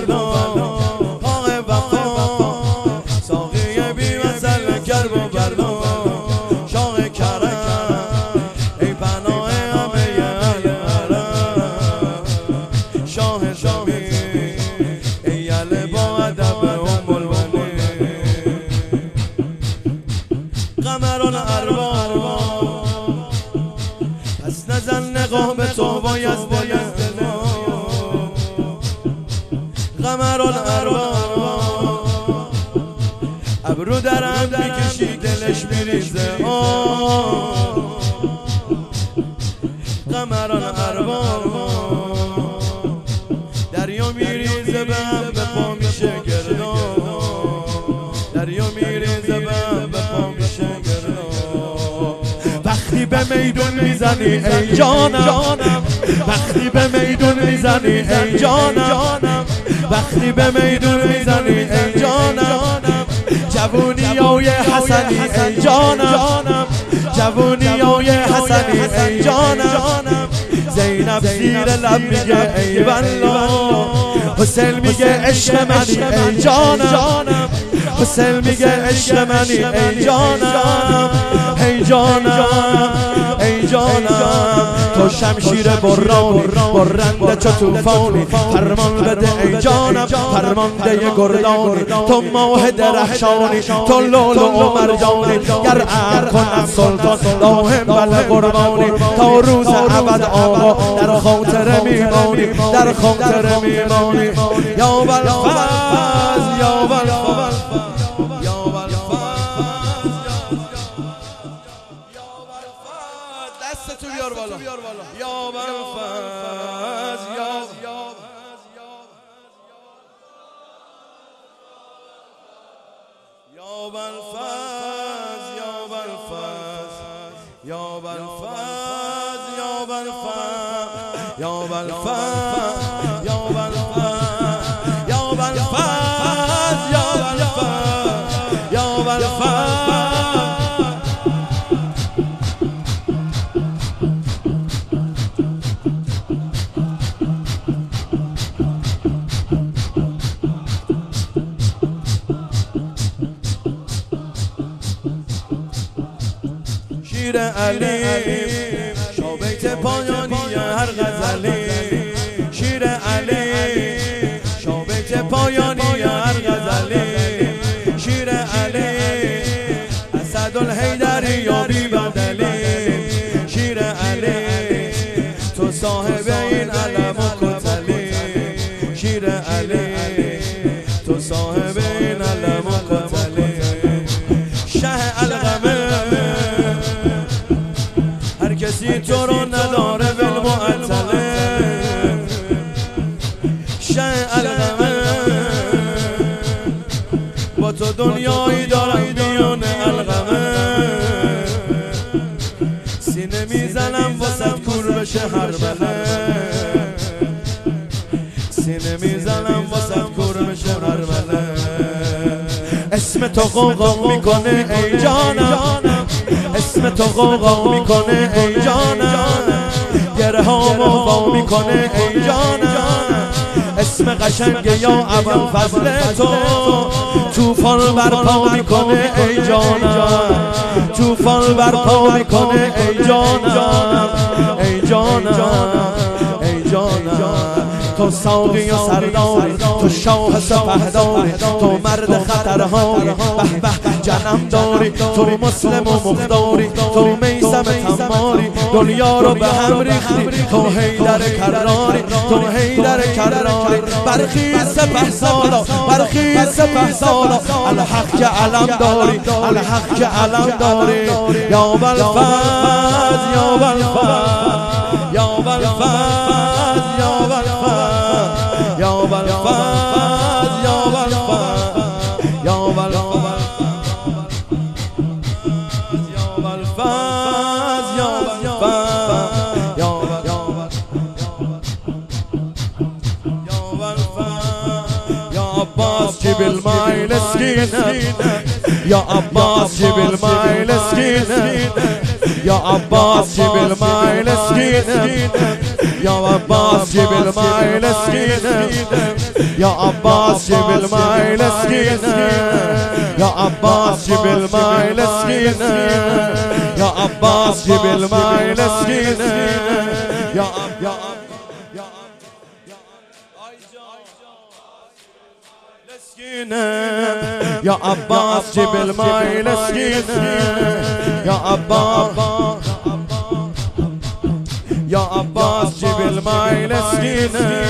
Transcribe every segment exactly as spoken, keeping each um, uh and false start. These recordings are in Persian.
بلا آق وفا ساقی بی مثل کرب و بلا شاه کرم ای پناه همه اهل حرم شاه زمین ای یله با ادب ام البنین قمر الارواح پس نزن نگاه به تو با یزد قمر الارواح ابرو درم میکشی دلش میریزه قمر الارواح دریا میریزه به هم به پا میشه گردان دریا میریزه به هم به پا میشه گردان وقتی به میدون میزنی ای جانم وقتی به میدون میزنی ای جانم وقتی به میدون میزنی ای جانم جوونیای حسنی ای جانم جوونیای حسنی ای جانم زینب زیر لب میگه ای والله حسین میگه عشق منی ای جانم حسین میگه عشق منی ای جانم ای جانم ای جانم تو شمشیر برانی برنده چو توفانی فرمان بده ای جانم فرمانده گردانی تو ماه درخشانی تو لولو و مرجانی گر عهد کند سلطان لاهم بله قربانی تا روز ابد آقا در خاطر میمانی در خاطر میمانی یا بالفضل یا بالفضل دستتو بیار بالا یا بالفضل یا یا بالفضل یا بالفضل یا بالفضل یا بالفضل یا بالفضل یا بالفضل یا بالفضل یا بالفضل شیر علی شابیت پایانی هر غزلی شیر علی شابیت پایانی هر غزلی شیر علی اسدالحیدری یا بی بدلی شیر علی تو صاحب این علم و کتلی شیر علی تو صاحب این علم و کتلی شه الغمه هر کسی تو رو نداره بالمعطله شه الغمه با تو دنیایی دارم بیان الغمه سینه میزنم واسه کور بشه هر بله سینه میزنم واسه کور بشه هر بله اسم تو قوقا میکنه ای جانم اسم تو قوقا میکنه ای جانم گره هامو وا میکنه ای جانم اسم قشنگ یا ابوالفضل تو توفان برپا میکنه ای جانم توفان برپا میکنه ای جانم ای جانم ای جانم تو ساقی و سرداری تو شاه سپهداری تو مرد خطرهایی به به جنم داری تو مسلم و مقداری تو میثم تماری دنیا رو به هم ریختی تو حیدر کراری تو حیدر کراری برخیز سپه سالا برخیز سپه سالا الحق که علم داری الحق که علم داری یا بالفضل یا بالفضل یا بالفضل یا بالفضل یا بالفضل یا بالفضل یا بالفضل جيب الماي لسكينة يا عباس جيب الماي لسكينة يا عباس جيب الماي لسكينة يا عباس جيب الماي لسكينة يا عباس جيب الماي لسكينة يا عباس جيب الماي لسكينة يا عباس جيب الماي لسكينة يا يا يا عباس جيب الماي لسكينة يا عباس يا عباس جيب الماي لسكينة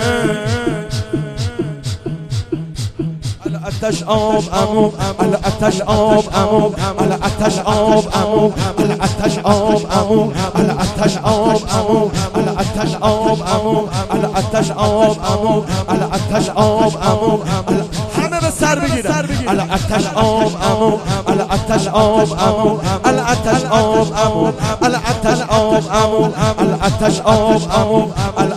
على التشعب أمو على التشعب أمو على التشعب أمو على التشعب أمو على التشعب أمو على التشعب أمو على التشعب أمو على التشعب أمو حنا السر بگیره على التشعب أمو على التشعب أمو على التشعب أمو على التشعب أمو على التشعب أمو على